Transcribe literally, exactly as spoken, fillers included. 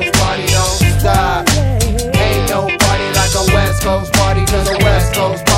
Coast party don't stop. Ain't no party like a West Coast party, cause a West Coast